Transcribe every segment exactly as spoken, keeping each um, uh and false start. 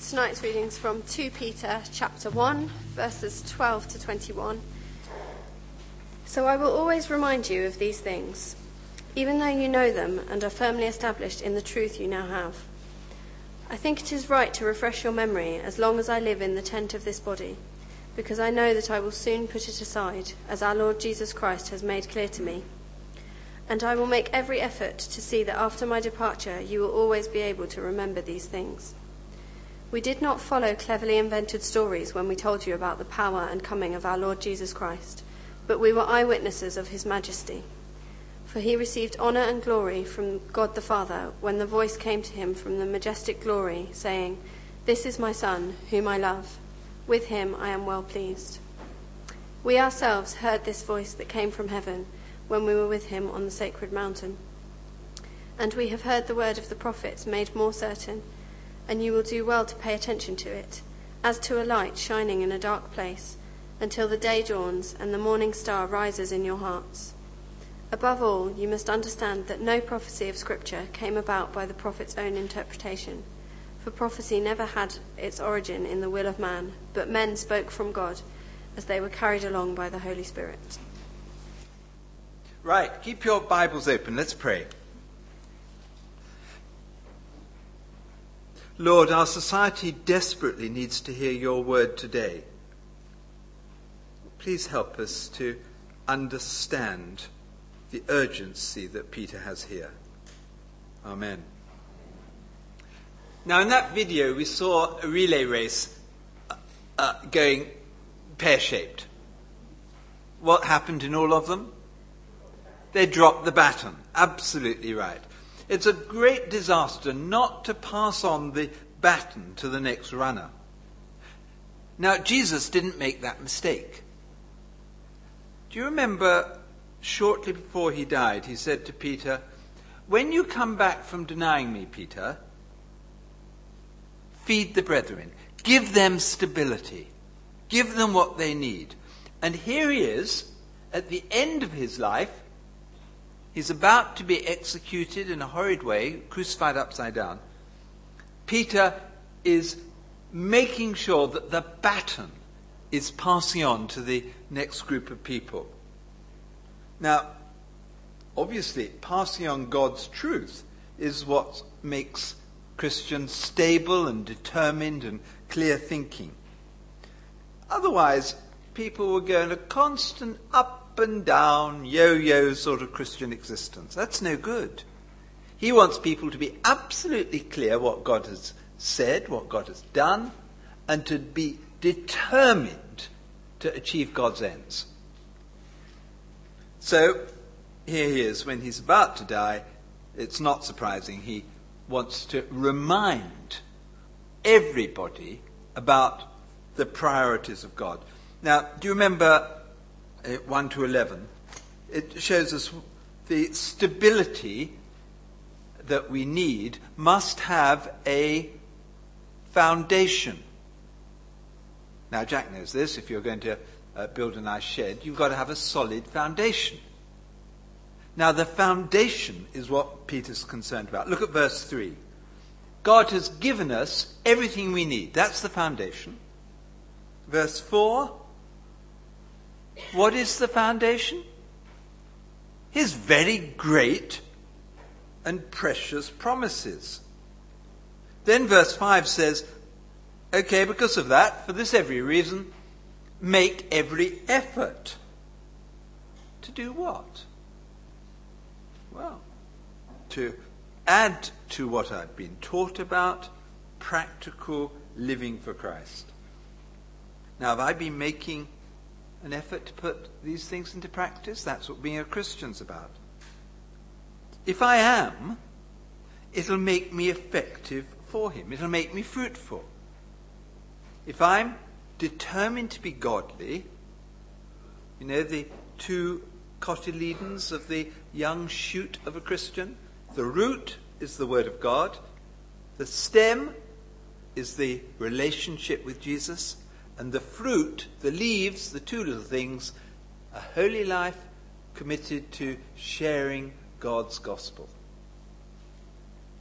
Tonight's readings from Second Peter chapter one, verses twelve to twenty-one. So I will always remind you of these things, even though you know them and are firmly established in the truth you now have. I think it is right to refresh your memory as long as I live in the tent of this body, because I know that I will soon put it aside, as our Lord Jesus Christ has made clear to me. And I will make every effort to see that after my departure you will always be able to remember these things. We did not follow cleverly invented stories when we told you about the power and coming of our Lord Jesus Christ, but we were eyewitnesses of his majesty. For he received honour and glory from God the Father when the voice came to him from the majestic glory, saying, "This is my Son, whom I love. With him I am well pleased." We ourselves heard this voice that came from heaven when we were with him on the sacred mountain. And we have heard the word of the prophets made more certain, and you will do well to pay attention to it, as to a light shining in a dark place, until the day dawns and the morning star rises in your hearts. Above all, you must understand that no prophecy of Scripture came about by the prophet's own interpretation, for prophecy never had its origin in the will of man, but men spoke from God as they were carried along by the Holy Spirit. Right, keep your Bibles open. Let's pray. Lord, our society desperately needs to hear your word today. Please help us to understand the urgency that Peter has here. Amen. Now, in that video, we saw a relay race uh, uh, going pear-shaped. What happened in all of them? They dropped the baton. Absolutely right. It's a great disaster not to pass on the baton to the next runner. Now, Jesus didn't make that mistake. Do you remember shortly before he died, he said to Peter, "When you come back from denying me, Peter, feed the brethren. Give them stability. Give them what they need." And here he is, at the end of his life. He's about to be executed in a horrid way, crucified upside down. Peter is making sure that the baton is passing on to the next group of people. Now, obviously, passing on God's truth is what makes Christians stable and determined and clear thinking. Otherwise, people will go in a constant up and down, yo-yo sort of Christian existence. That's no good. He wants people to be absolutely clear what God has said, what God has done, and to be determined to achieve God's ends. So, here he is, when he's about to die. It's not surprising. He wants to remind everybody about the priorities of God. Now, do you remember one to eleven, it shows us the stability that we need must have a foundation. Now, Jack knows this. If you're going to uh, build a nice shed, you've got to have a solid foundation. Now, the foundation is what Peter's concerned about. Look at verse three. God has given us everything we need. That's the foundation. Verse four. What is the foundation? His very great and precious promises. Then verse five says, okay, because of that, for this every reason, make every effort. To do what? Well, to add to what I've been taught about, practical living for Christ. Now, have I been making an effort to put these things into practice? That's what being a Christian's about. If I am, it'll make me effective for him. It'll make me fruitful. If I'm determined to be godly, you know the two cotyledons of the young shoot of a Christian? The root is the Word of God. The stem is the relationship with Jesus. And the fruit, the leaves, the two little things, a holy life committed to sharing God's gospel.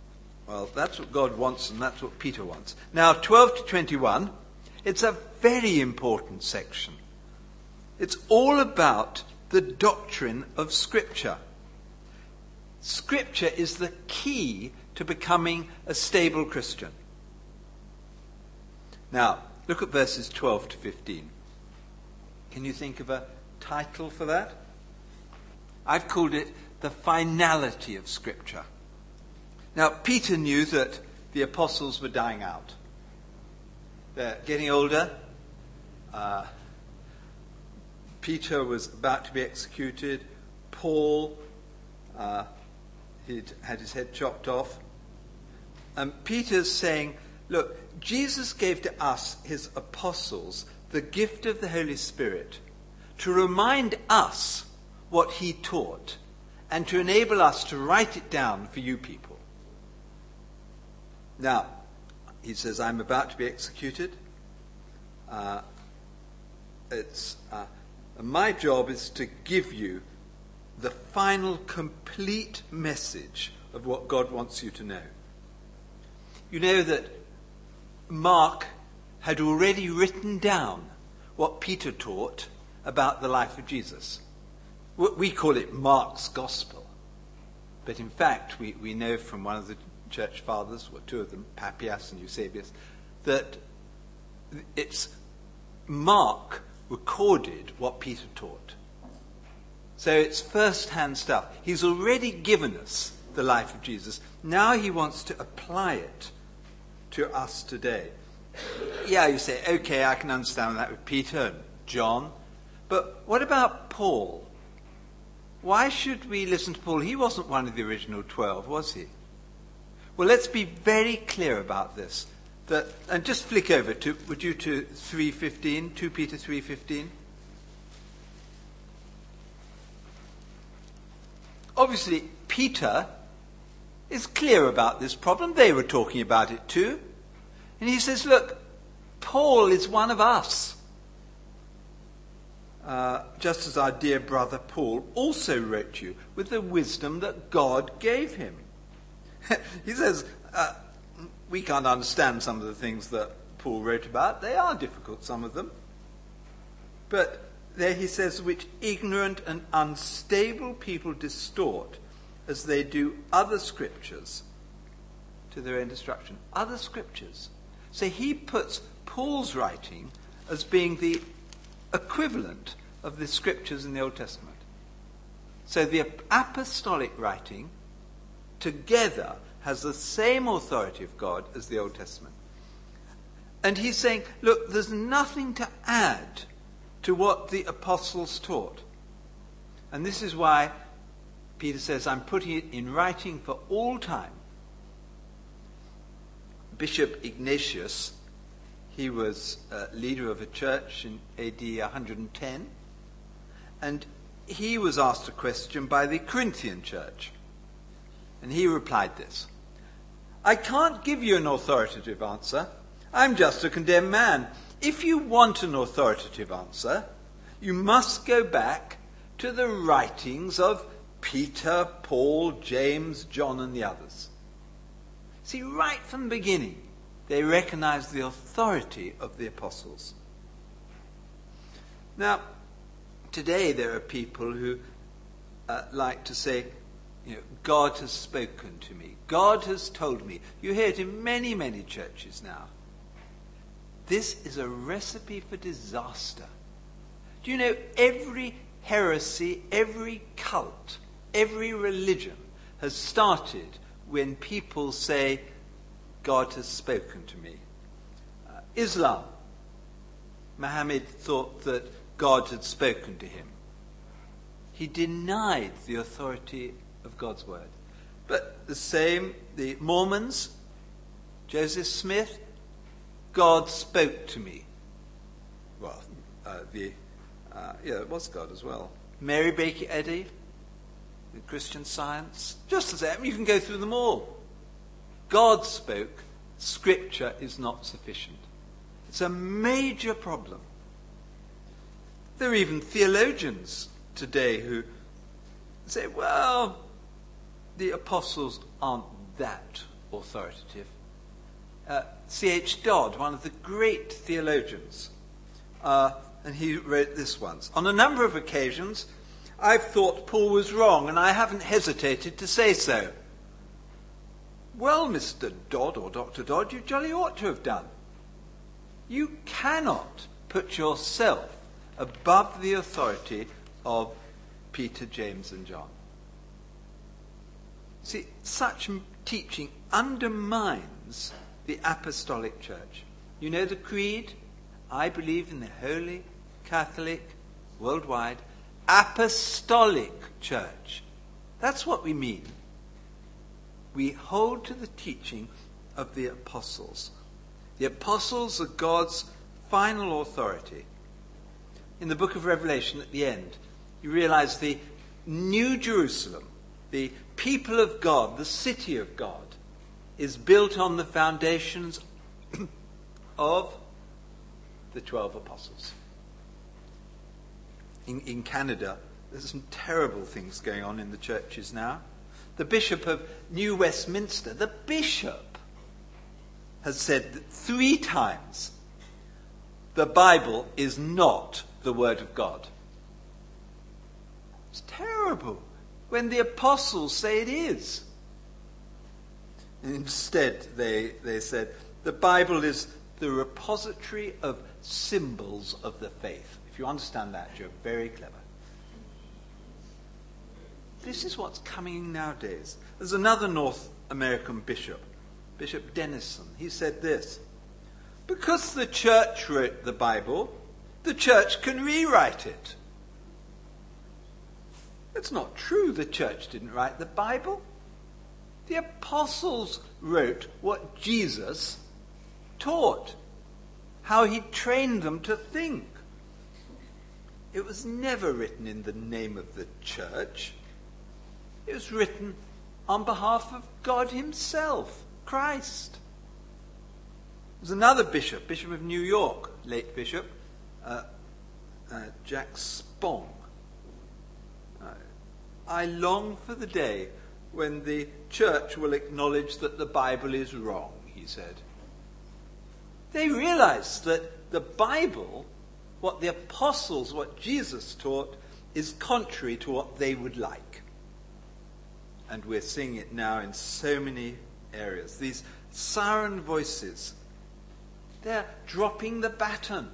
Well, that's what God wants, and that's what Peter wants. Now, twelve to twenty-one, it's a very important section. It's all about the doctrine of Scripture. Scripture is the key to becoming a stable Christian. Now, look at verses twelve to fifteen. Can you think of a title for that? I've called it the finality of Scripture. Now, Peter knew that the apostles were dying out. They're getting older. Uh, Peter was about to be executed. Paul, uh, he'd had his head chopped off. And Peter's saying, look, Jesus gave to us, his apostles, the gift of the Holy Spirit to remind us what he taught and to enable us to write it down for you people. Now, he says, I'm about to be executed. Uh, it's uh, my job is to give you the final, complete message of what God wants you to know. You know that Mark had already written down what Peter taught about the life of Jesus. We call it Mark's Gospel. But in fact, we, we know from one of the church fathers, or two of them, Papias and Eusebius, that it's Mark recorded what Peter taught. So it's first-hand stuff. He's already given us the life of Jesus. Now he wants to apply it to us today. Yeah, you say, okay, I can understand that with Peter and John. But what about Paul? Why should we listen to Paul? He wasn't one of the original twelve, was he? Well, let's be very clear about this. That, and just flick over to, would you, to three fifteen, two Peter three fifteen. Obviously, Peter is clear about this problem. They were talking about it too. And he says, look, Paul is one of us. Uh, just as our dear brother Paul also wrote you with the wisdom that God gave him. He says, uh, we can't understand some of the things that Paul wrote about. They are difficult, some of them. But there he says, which ignorant and unstable people distort as they do other scriptures to their own destruction. Other scriptures. So he puts Paul's writing as being the equivalent of the scriptures in the Old Testament. So the apostolic writing together has the same authority of God as the Old Testament. And he's saying, look, there's nothing to add to what the apostles taught. And this is why Peter says, I'm putting it in writing for all time. Bishop Ignatius, he was uh, leader of a church in A D one hundred ten, and he was asked a question by the Corinthian church. And he replied this: I can't give you an authoritative answer. I'm just a condemned man. If you want an authoritative answer, you must go back to the writings of Peter, Paul, James, John, and the others. See, right from the beginning, they recognized the authority of the apostles. Now, today there are people who uh, like to say, you know, God has spoken to me. God has told me. You hear it in many, many churches now. This is a recipe for disaster. Do you know, every heresy, every cult, every religion has started when people say, God has spoken to me. Uh, Islam. Muhammad thought that God had spoken to him. He denied the authority of God's word. But the same, the Mormons, Joseph Smith, God spoke to me. Well, uh, the uh, yeah, it was God as well. Mary Baker Eddy, the Christian Science, just the same. You can go through them all. God spoke. Scripture is not sufficient. It's a major problem. There are even theologians today who say, well, the apostles aren't that authoritative. Uh, C H Dodd, one of the great theologians, uh, and he wrote this once: "On a number of occasions, I've thought Paul was wrong, and I haven't hesitated to say so." Well, Mister Dodd or Doctor Dodd, you jolly ought to have done. You cannot put yourself above the authority of Peter, James, and John. See, such teaching undermines the apostolic church. You know the creed? I believe in the Holy Catholic, worldwide, apostolic church. That's what we mean. We hold to the teaching of the apostles. The apostles are God's final authority. In the book of Revelation, at the end, you realize the New Jerusalem, the people of God, the city of God, is built on the foundations of the twelve apostles. In, in Canada, there's some terrible things going on in the churches now. The Bishop of New Westminster, the Bishop, has said that three times the Bible is not the Word of God. It's terrible when the apostles say it is. And instead, they, they said, the Bible is the repository of symbols of the faith. If you understand that, you're very clever. This is what's coming nowadays. There's another North American bishop, Bishop Denison. He said this: because the church wrote the Bible, the church can rewrite it. It's not true. The church didn't write the Bible. The apostles wrote what Jesus taught, how he trained them to think. It was never written in the name of the church. It was written on behalf of God himself, Christ. There's another bishop, Bishop of New York, late bishop, uh, uh, Jack Spong. Uh, I long for the day when the church will acknowledge that the Bible is wrong, he said. They realize that the Bible, what the apostles, what Jesus taught, is contrary to what they would like. And we're seeing it now in so many areas. These siren voices, they're dropping the baton.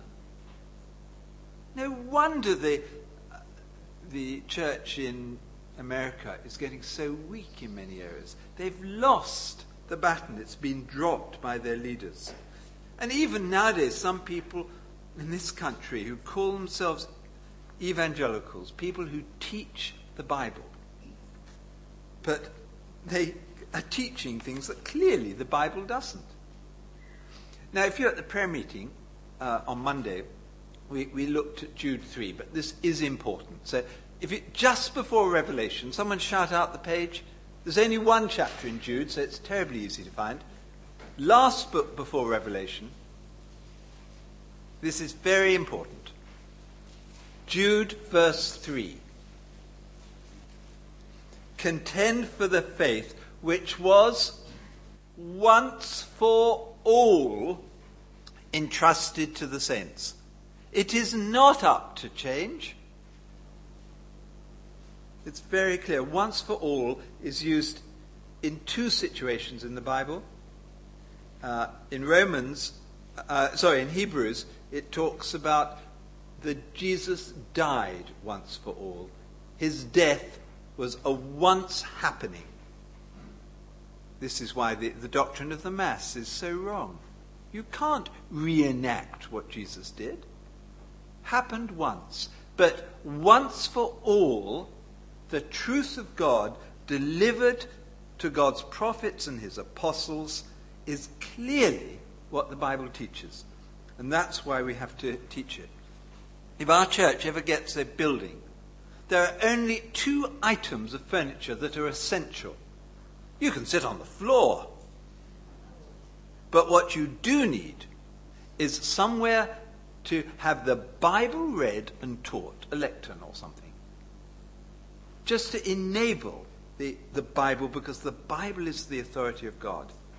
No wonder the, the church in America is getting so weak in many areas. They've lost the baton. It's been dropped by their leaders. And even nowadays, some people in this country who call themselves evangelicals, people who teach the Bible, but they are teaching things that clearly the Bible doesn't. Now, if you're at the prayer meeting uh, on Monday, we, we looked at Jude three, but this is important. So if it just before Revelation, someone shout out the page. There's only one chapter in Jude, so it's terribly easy to find. Last book before Revelation. This is very important. Jude verse three. Contend for the faith which was once for all entrusted to the saints. It is not up to change. It's very clear. Once for all is used in two situations in the Bible. Uh, in Romans, uh, sorry, in Hebrews, it talks about that Jesus died once for all. His death was a once happening. This is why the, the doctrine of the Mass is so wrong. You can't reenact what Jesus did. Happened once. But once for all, the truth of God delivered to God's prophets and his apostles is clearly what the Bible teaches. And that's why we have to teach it. If our church ever gets a building, there are only two items of furniture that are essential. You can sit on the floor. But what you do need is somewhere to have the Bible read and taught, a lectern or something. Just to enable the, the Bible, because the Bible is the authority of God.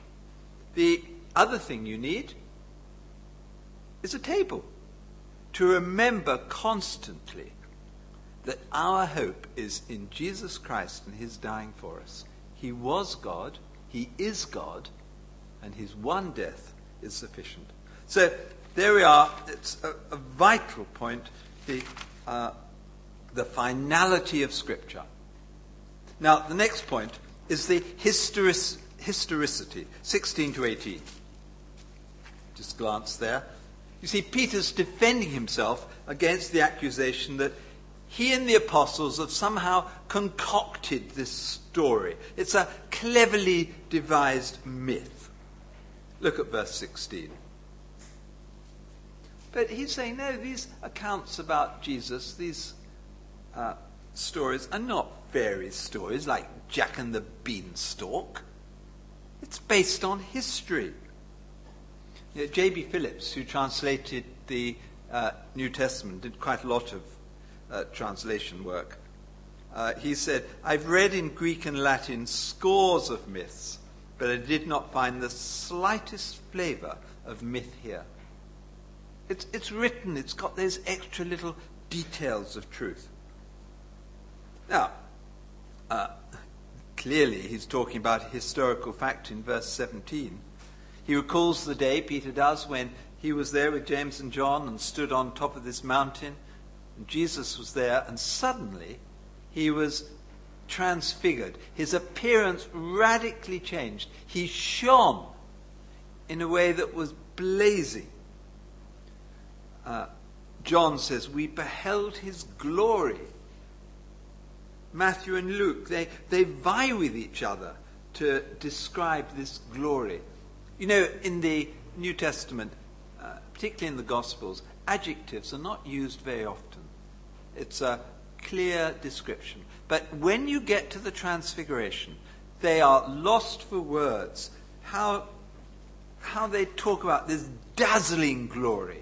The other thing you need is a table to remember constantly that our hope is in Jesus Christ and his dying for us. He was God, he is God, and his one death is sufficient. So there we are. It's a, a vital point, the, uh, the finality of Scripture. Now, the next point is the historic, historicity, sixteen to eighteen. Just glance there. You see, Peter's defending himself against the accusation that he and the apostles have somehow concocted this story. It's a cleverly devised myth. Look at verse sixteen. But he's saying, no, these accounts about Jesus, these uh, stories are not fairy stories like Jack and the Beanstalk. It's based on history. You know, J B Phillips, who translated the uh, New Testament, did quite a lot of uh, translation work. Uh, he said, I've read in Greek and Latin scores of myths, but I did not find the slightest flavour of myth here. It's, it's written, it's got those extra little details of truth. Now, uh, clearly he's talking about a historical fact in verse seventeen. He recalls the day, Peter does, when he was there with James and John and stood on top of this mountain, and Jesus was there, and suddenly he was transfigured. His appearance radically changed. He shone in a way that was blazing. Uh, John says, we beheld his glory. Matthew and Luke, they, they vie with each other to describe this glory. You know, in the New Testament, uh, particularly in the Gospels, adjectives are not used very often. It's a clear description. But when you get to the Transfiguration, they are lost for words. How, how they talk about this dazzling glory.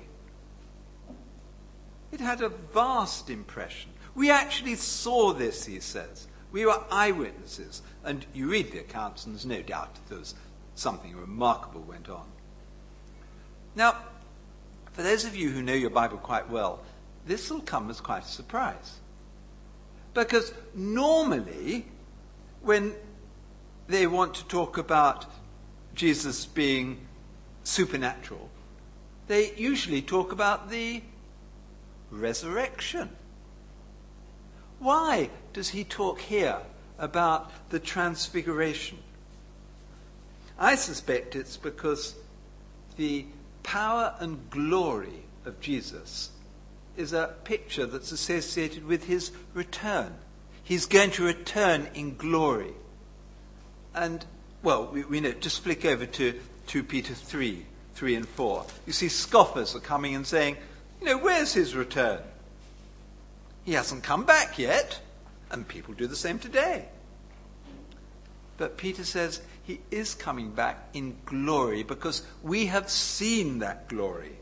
It had a vast impression. We actually saw this, he says. We were eyewitnesses. And you read the accounts, and there's no doubt that there was something remarkable went on. Now, for those of you who know your Bible quite well, this will come as quite a surprise. Because normally, when they want to talk about Jesus being supernatural, they usually talk about the resurrection. Why does he talk here about the transfiguration? I suspect it's because the power and glory of Jesus is a picture that's associated with his return. He's going to return in glory. And, well, we, we know, just flick over to Second Peter three, three and four. You see scoffers are coming and saying, you know, where's his return? He hasn't come back yet. And people do the same today. But Peter says he is coming back in glory because we have seen that glory.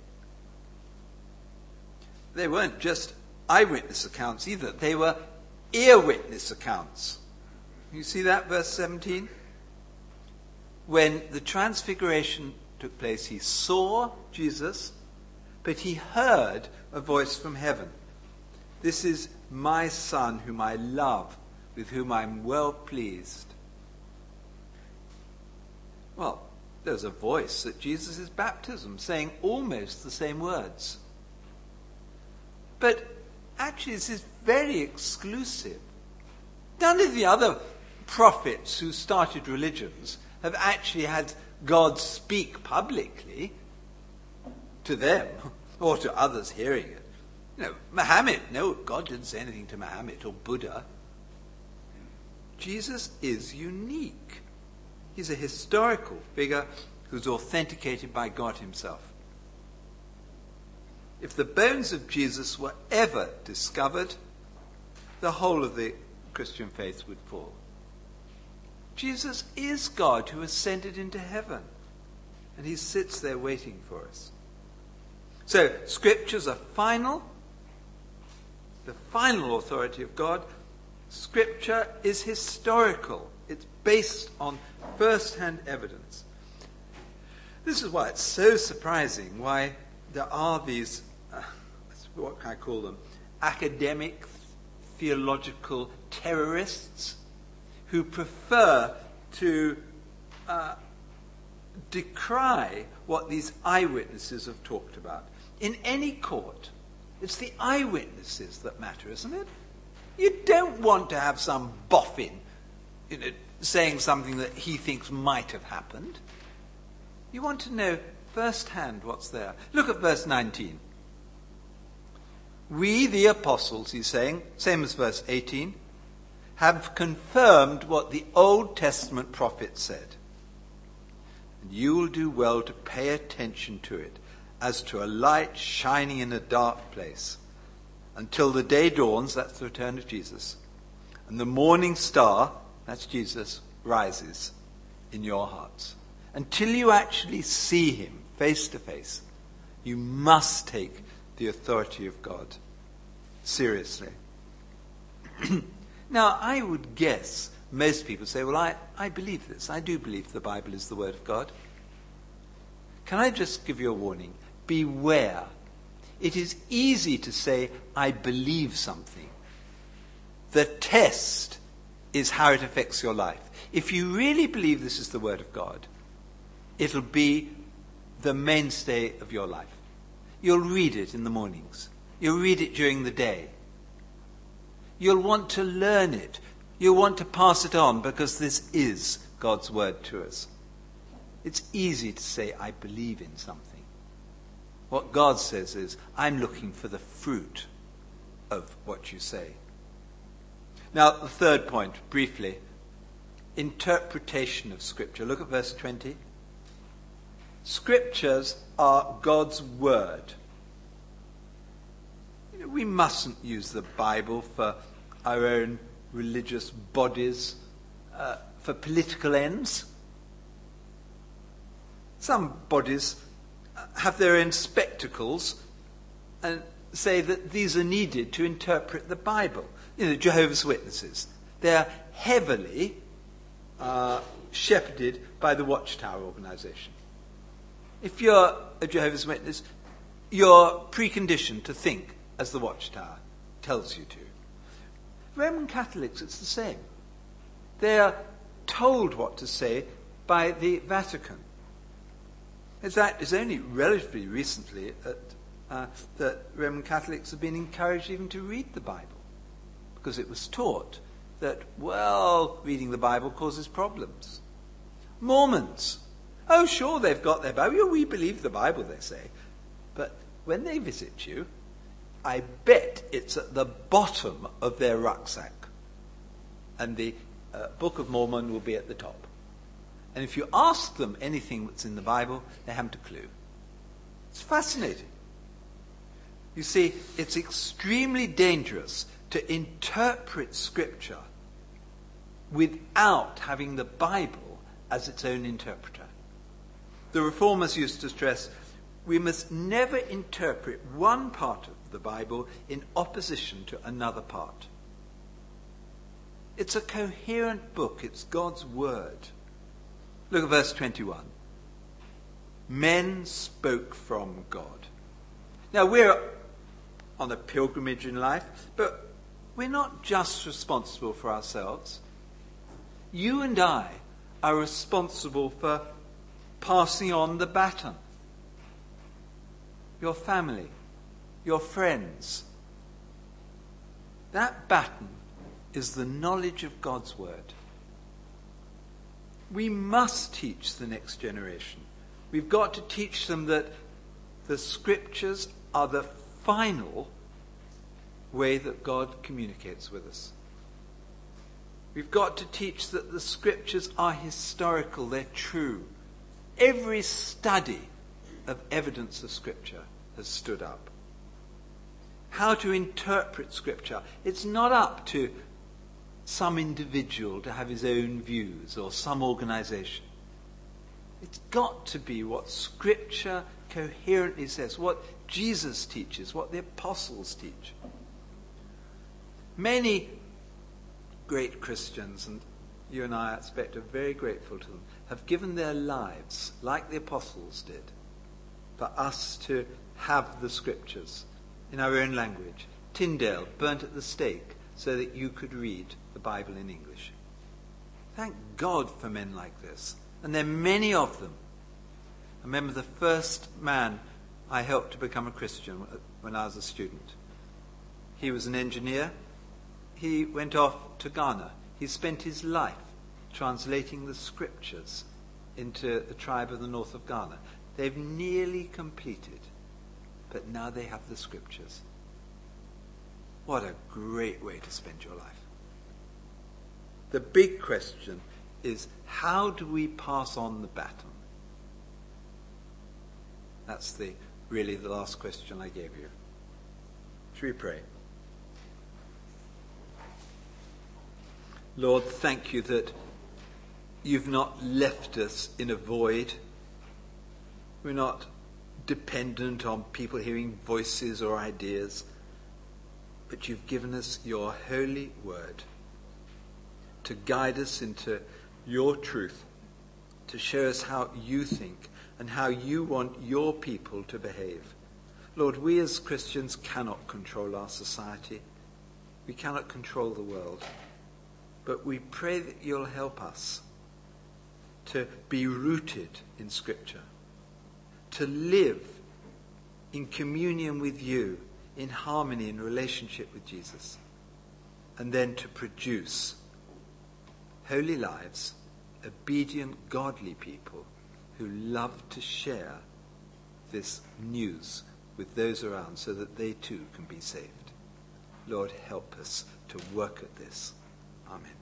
They weren't just eyewitness accounts either. They were ear-witness accounts. You see that, verse seventeen? When the transfiguration took place, he saw Jesus, but he heard a voice from heaven. This is my Son whom I love, with whom I am well pleased. Well, there's a voice at Jesus' baptism saying almost the same words. But actually this is very exclusive. None of the other prophets who started religions have actually had God speak publicly to them or to others hearing it. You know, Muhammad, no, God didn't say anything to Muhammad or Buddha. Jesus is unique. He's a historical figure who's authenticated by God himself. If the bones of Jesus were ever discovered, the whole of the Christian faith would fall. Jesus is God who ascended into heaven, and he sits there waiting for us. So, scriptures are final, the final authority of God. Scripture is historical. It's based on first-hand evidence. This is why it's so surprising why there are these, uh, what can I call them, academic, theological terrorists who prefer to uh, decry what these eyewitnesses have talked about. In any court, it's the eyewitnesses that matter, isn't it? You don't want to have some boffin, you know, saying something that he thinks might have happened. You want to know firsthand what's there. Look at verse nineteen. We, the apostles, he's saying, same as verse eighteen, have confirmed what the Old Testament prophets said. And you will do well to pay attention to it, as to a light shining in a dark place, until the day dawns, that's the return of Jesus, and the morning star, that's Jesus, rises in your hearts. Until you actually see him face to face, you must take the authority of God seriously. Now, I would guess most people say, well, I, I believe this. I do believe the Bible is the Word of God. Can I just give you a warning? Beware. It is easy to say, I believe something. The test is how it affects your life. If you really believe this is the Word of God, it'll be the mainstay of your life. You'll read it in the mornings. You'll read it during the day. You'll want to learn it. You'll want to pass it on because this is God's Word to us. It's easy to say, I believe in something. What God says is, I'm looking for the fruit of what you say. Now, the third point, briefly, interpretation of Scripture. Look at verse twenty. Scriptures are God's Word. You know, we mustn't use the Bible for our own religious bodies, uh, for political ends. Some bodies have their own spectacles and say that these are needed to interpret the Bible. You know, Jehovah's Witnesses. They're heavily uh, shepherded by the Watchtower organization. If you're a Jehovah's Witness, you're preconditioned to think as the Watchtower tells you to. Roman Catholics, it's the same. They're told what to say by the Vatican. In fact, it's only relatively recently that, uh, that Roman Catholics have been encouraged even to read the Bible, because it was taught that, well, reading the Bible causes problems. Mormons, oh, sure, they've got their Bible. We believe the Bible, they say. But when they visit you, I bet it's at the bottom of their rucksack. And the uh, Book of Mormon will be at the top. And if you ask them anything that's in the Bible, they haven't a clue. It's fascinating. You see, it's extremely dangerous to interpret Scripture without having the Bible as its own interpreter. The Reformers used to stress, we must never interpret one part of the Bible in opposition to another part. It's a coherent book. It's God's Word. Look at verse twenty-one. Men spoke from God. Now, we're on a pilgrimage in life, but we're not just responsible for ourselves. You and I are responsible for passing on the baton. Your family, your friends. That baton is the knowledge of God's Word. We must teach the next generation. We've got to teach them that the Scriptures are the final way that God communicates with us. We've got to teach that the Scriptures are historical, they're true. Every study of evidence of Scripture has stood up. How to interpret Scripture. It's not up to some individual to have his own views or some organization. It's got to be what Scripture coherently says, what Jesus teaches, what the apostles teach. Many great Christians, and you and I, I expect, are very grateful to them, have given their lives, like the apostles did, for us to have the scriptures in our own language. Tyndale burnt at the stake so that you could read the Bible in English. Thank God for men like this. And there are many of them. I remember the first man I helped to become a Christian when I was a student. He was an engineer. He went off to Ghana. He spent his life translating the scriptures into the tribe of the north of Ghana. They've nearly completed, but now they have the scriptures. What a great way to spend your life. The big question is, how do we pass on the baton? That's the really the last question I gave you. Should we pray? Lord, thank you that you've not left us in a void. We're not dependent on people hearing voices or ideas, but you've given us your holy word to guide us into your truth, to show us how you think and how you want your people to behave. Lord, we as Christians cannot control our society. We cannot control the world. But we pray that you'll help us to be rooted in Scripture, to live in communion with you, in harmony, in relationship with Jesus, and then to produce holy lives, obedient, godly people who love to share this news with those around so that they too can be saved. Lord, help us to work at this. Amen.